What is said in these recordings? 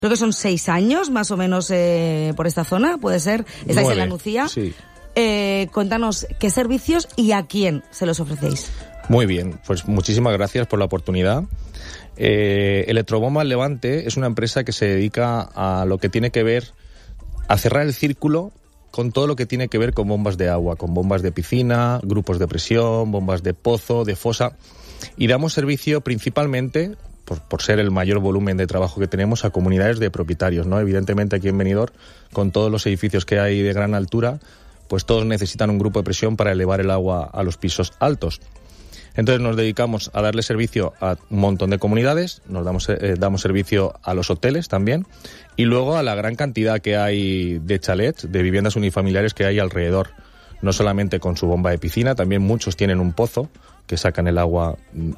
creo que son 6 años más o menos por esta zona, ¿puede ser? ¿Estáis 9, en La Nucía? Sí. Cuéntanos qué servicios y a quién se los ofrecéis. Muy bien, pues muchísimas gracias por la oportunidad. Electrobombas Levante es una empresa que se dedica a lo que tiene que ver, a cerrar el círculo con todo lo que tiene que ver con bombas de agua, con bombas de piscina, grupos de presión, bombas de pozo, de fosa, y damos servicio principalmente, por ser el mayor volumen de trabajo que tenemos, a comunidades de propietarios, ¿no? Evidentemente aquí en Benidorm, con todos los edificios que hay de gran altura, pues todos necesitan un grupo de presión para elevar el agua a los pisos altos. Entonces nos dedicamos a darle servicio a un montón de comunidades, damos servicio a los hoteles también, y luego a la gran cantidad que hay de chalets, de viviendas unifamiliares que hay alrededor, no solamente con su bomba de piscina, también muchos tienen un pozo que sacan el agua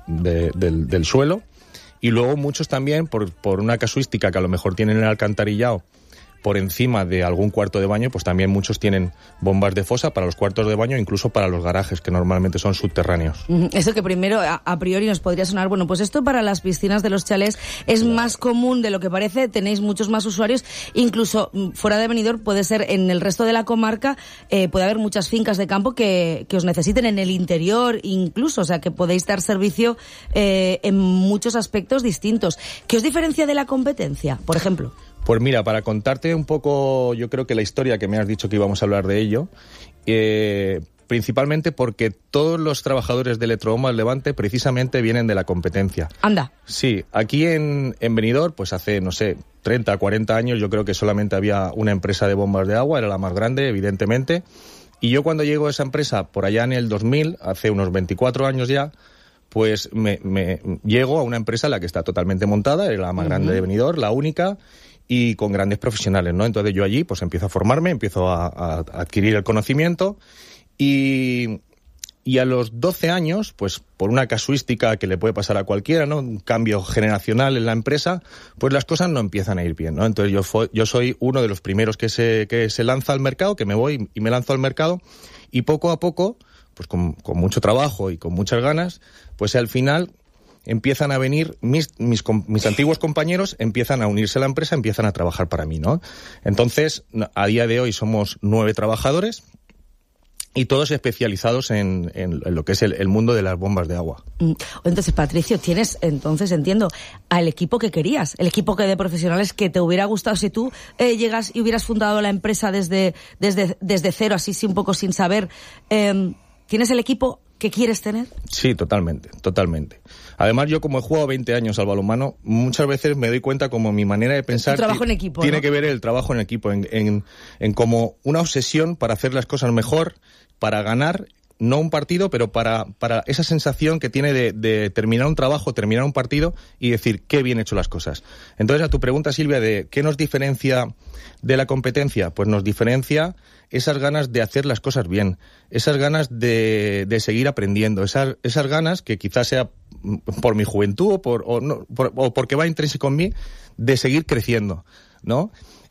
del suelo, y luego muchos también, por una casuística que a lo mejor tienen el alcantarillado por encima de algún cuarto de baño, pues también muchos tienen bombas de fosa para los cuartos de baño, incluso para los garajes, que normalmente son subterráneos. Eso que primero, a priori, nos podría sonar, bueno, pues esto para las piscinas de los chalés es más común de lo que parece, tenéis muchos más usuarios, incluso fuera de Benidorm puede ser en el resto de la comarca, puede haber muchas fincas de campo que os necesiten en el interior incluso, o sea, que podéis dar servicio en muchos aspectos distintos. ¿Qué os diferencia de la competencia, por ejemplo? Pues mira, para contarte un poco, yo creo que la historia que me has dicho que íbamos a hablar de ello, principalmente porque todos los trabajadores de Electrobombas Levante precisamente vienen de la competencia. Anda. Sí, aquí en Benidorm, pues hace, no sé, 30, 40 años, yo creo que solamente había una empresa de bombas de agua, era la más grande, evidentemente, y yo cuando llego a esa empresa, por allá en el 2000, hace unos 24 años ya, pues me llego a una empresa la que está totalmente montada, era la más grande de Benidorm, la única, y con grandes profesionales, ¿no? Entonces yo allí pues empiezo a formarme, empiezo a adquirir el conocimiento y a los 12 años, pues por una casuística que le puede pasar a cualquiera, ¿no? Un cambio generacional en la empresa, pues las cosas no empiezan a ir bien, ¿no? Entonces yo soy uno de los primeros que se lanza al mercado, que me voy y me lanzo al mercado, y poco a poco, pues con mucho trabajo y con muchas ganas, pues al final empiezan a venir mis antiguos compañeros, empiezan a unirse a la empresa, empiezan a trabajar para mí, ¿no? Entonces, a día de hoy somos 9 trabajadores y todos especializados en lo que es el mundo de las bombas de agua. Entonces, Patricio, tienes, entonces, entiendo, al equipo que querías, el equipo de profesionales que te hubiera gustado si tú llegas y hubieras fundado la empresa desde cero, así un poco sin saber. ¿Tienes el equipo que quieres tener? Sí, totalmente. Además, yo como he jugado 20 años al balonmano, muchas veces me doy cuenta como mi manera de pensar trabajo en equipo, tiene ¿no? que ver el trabajo en equipo, en como una obsesión para hacer las cosas mejor, para ganar, no un partido, pero para esa sensación que tiene de terminar un trabajo, terminar un partido y decir qué bien he hecho las cosas. Entonces, a tu pregunta, Silvia, de qué nos diferencia de la competencia, pues nos diferencia esas ganas de hacer las cosas bien, esas ganas de seguir aprendiendo, esas ganas que quizás sea por mi juventud o porque va intrínseco en mí, de seguir creciendo, ¿no?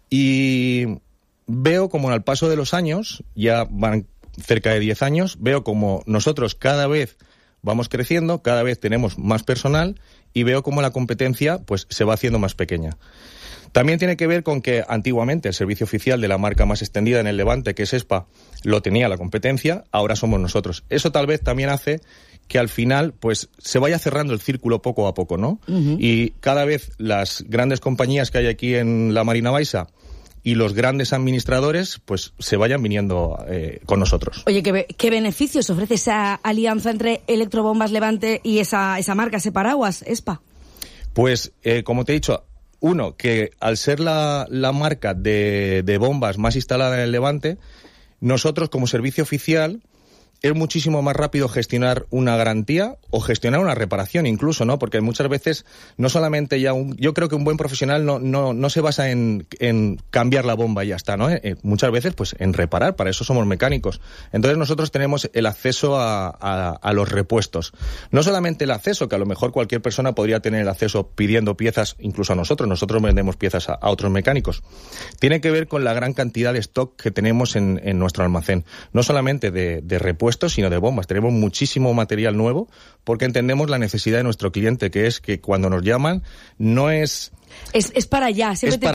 Y veo como al paso de los años, ya van cerca de 10 años, veo como nosotros cada vez vamos creciendo, cada vez tenemos más personal y veo como la competencia pues se va haciendo más pequeña. También tiene que ver con que antiguamente el servicio oficial de la marca más extendida en el Levante, que es ESPA, lo tenía la competencia, ahora somos nosotros. Eso tal vez también hace que al final pues se vaya cerrando el círculo poco a poco, ¿no? Y cada vez las grandes compañías que hay aquí en la Marina Baixa y los grandes administradores pues se vayan viniendo con nosotros. Oye, ¿qué beneficios ofrece esa alianza entre Electrobombas Levante y esa marca, ese paraguas, ESPA? Pues, como te he dicho, uno, que al ser la marca de bombas más instalada en el Levante, nosotros como servicio oficial es muchísimo más rápido gestionar una garantía o gestionar una reparación incluso, ¿no? Porque muchas veces no solamente yo creo que un buen profesional no se basa en cambiar la bomba y ya está, ¿no? Muchas veces pues en reparar, para eso somos mecánicos. Entonces nosotros tenemos el acceso a los repuestos. No solamente el acceso, que a lo mejor cualquier persona podría tener el acceso pidiendo piezas, incluso a nosotros vendemos piezas a otros mecánicos. Tiene que ver con la gran cantidad de stock que tenemos en nuestro almacén. No solamente de repuestos, sino de bombas. Tenemos muchísimo material nuevo porque entendemos la necesidad de nuestro cliente, que es que cuando nos llaman no es Es para allá, siempre